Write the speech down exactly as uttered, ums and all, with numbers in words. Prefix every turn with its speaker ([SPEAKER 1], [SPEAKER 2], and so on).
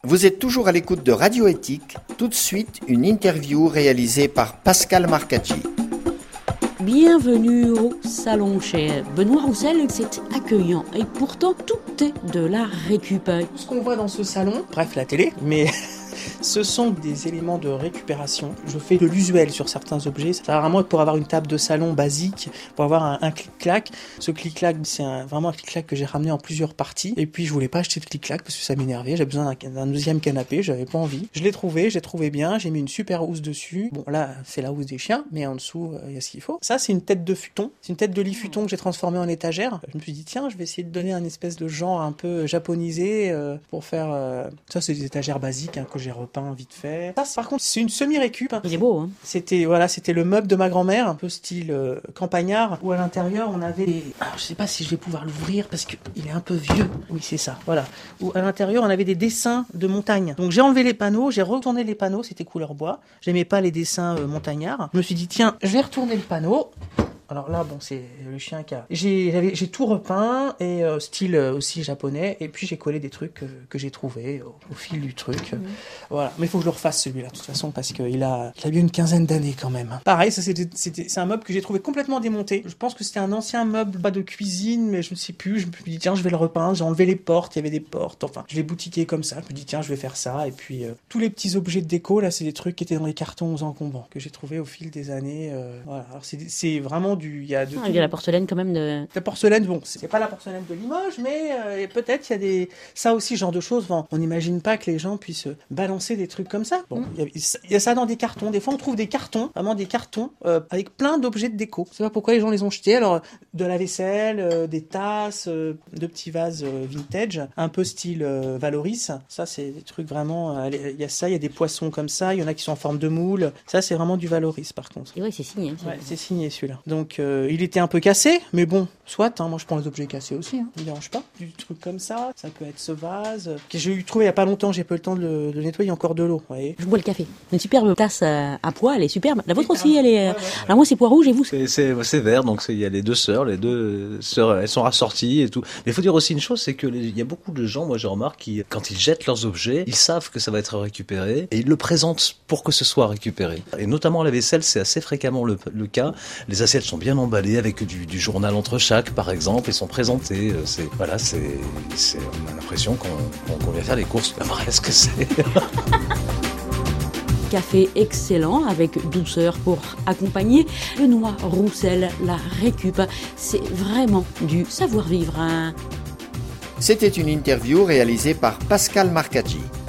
[SPEAKER 1] Vous êtes toujours à l'écoute de Radio Éthique. Tout de suite, une interview réalisée par Pascal Marcaggi.
[SPEAKER 2] Bienvenue au salon chez Benoît Roussel, c'est accueillant et pourtant tout est de la récup.
[SPEAKER 3] Ce qu'on voit dans ce salon, bref la télé, mais ce sont des éléments de récupération. Je fais de l'usuel sur certains objets. C'est rarement pour avoir une table de salon basique, pour avoir un, un clic-clac. Ce clic-clac, c'est un, vraiment un clic-clac que j'ai ramené en plusieurs parties. Et puis je voulais pas acheter de clic-clac parce que ça m'énervait. J'avais besoin d'un, d'un deuxième canapé, j'avais pas envie. Je l'ai trouvé, j'ai trouvé bien, j'ai mis une super housse dessus. Bon là, c'est la housse des chiens, mais en dessous, il euh, y a ce qu'il faut. Ça, c'est une tête de futon. C'est une tête de lit futon que j'ai transformée en étagère. Je me suis dit, tiens, je vais essayer de donner un espèce de genre un peu japonisé euh, pour faire... Euh... Ça, c'est des étagères basiques hein, que j'ai repeint vite fait. Ça, par contre, c'est une semi-récup.
[SPEAKER 2] Il est beau, hein.
[SPEAKER 3] C'était, voilà, c'était le meuble de ma grand-mère, un peu style euh, campagnard, où à l'intérieur, on avait des... Alors, je sais pas si je vais pouvoir l'ouvrir parce qu'il est un peu vieux. Oui, c'est ça, voilà. Où à l'intérieur, on avait des dessins de montagne. Donc, j'ai enlevé les panneaux, j'ai retourné les panneaux, c'était couleur bois. J'aimais pas les dessins euh, montagnards. Je me suis dit, tiens, je vais retourner le panneau. Alors là, bon, c'est le chien qui a... J'ai, j'avais, j'ai tout repeint, et euh, style euh, aussi japonais, et puis j'ai collé des trucs euh, que j'ai trouvés au, au fil du truc. Mmh. Voilà. Mais il faut que je le refasse celui-là, de toute façon, parce qu'il a, il a bien une quinzaine d'années quand même. Pareil, ça, c'était, c'était, c'est un meuble que j'ai trouvé complètement démonté. Je pense que c'était un ancien meuble, pas de cuisine, mais je ne sais plus. Je me suis dit, tiens, je vais le repeindre. J'ai enlevé les portes, il y avait des portes. Enfin, je l'ai boutiqué comme ça. Je me suis dit, tiens, je vais faire ça. Et puis, euh, tous les petits objets de déco, là, c'est des trucs qui étaient dans les cartons aux encombrants, que j'ai trouvé au fil des années. Euh, voilà. Alors, c'est, c'est vraiment du... Il y a de
[SPEAKER 2] ah, il y a la porcelaine quand même de...
[SPEAKER 3] La porcelaine, bon, c'est pas la porcelaine de Limoges, mais euh, peut-être il y a des... Ça aussi, genre de choses, bon, on n'imagine pas que les gens puissent balancer des trucs comme ça. Bon, il mm. y, y a ça dans des cartons. Des fois, on trouve des cartons, vraiment des cartons, euh, avec plein d'objets de déco. Je sais pas pourquoi les gens les ont jetés. Alors, de la vaisselle, euh, des tasses, euh, de petits vases euh, vintage, un peu style euh, Valoris. Ça, c'est des trucs vraiment... Il euh, y a ça, il y a des poissons comme ça, il y en a qui sont en forme de moule. Ça, c'est vraiment du Valoris, par contre.
[SPEAKER 2] Et ouais, c'est signé. C'est,
[SPEAKER 3] ouais, c'est signé, celui-là. Donc, euh, il était un peu cassé, mais bon, soit, hein, moi je prends les objets cassés aussi, hein, ça me dérange pas. Du truc comme ça, ça peut être ce vase, que j'ai eu trouvé il y a pas longtemps, j'ai pas eu le temps de le, de le nettoyer, encore de l'eau, vous voyez.
[SPEAKER 2] Je bois le café. Une superbe tasse à, à pois, elle est superbe. La vôtre
[SPEAKER 3] et
[SPEAKER 2] aussi, elle est...
[SPEAKER 3] ouais, ouais.
[SPEAKER 2] Alors moi c'est pois rouge et vous
[SPEAKER 4] c'est, c'est, c'est vert, donc il y a les deux sœurs, les deux sœurs, elles sont rassorties et tout. Mais il faut dire aussi une chose, c'est que il y a beaucoup de gens, moi je remarque, qui, quand ils jettent leurs objets, ils savent que ça va être récupéré et ils le présentent pour que ce soit récupéré. Et notamment la vaisselle, c'est assez fréquemment le, le cas. Les assiettes sont bien emballées avec du, du journal entre chaque, par exemple, et sont présentés. C'est, voilà, c'est, c'est, on a l'impression qu'on, qu'on, qu'on vient faire les courses. Ben, voilà ce que c'est.
[SPEAKER 2] Café excellent avec douceur pour accompagner. Benoît Roussel, la récup, c'est vraiment du savoir-vivre. Hein.
[SPEAKER 1] C'était une interview réalisée par Pascal Marcaggi.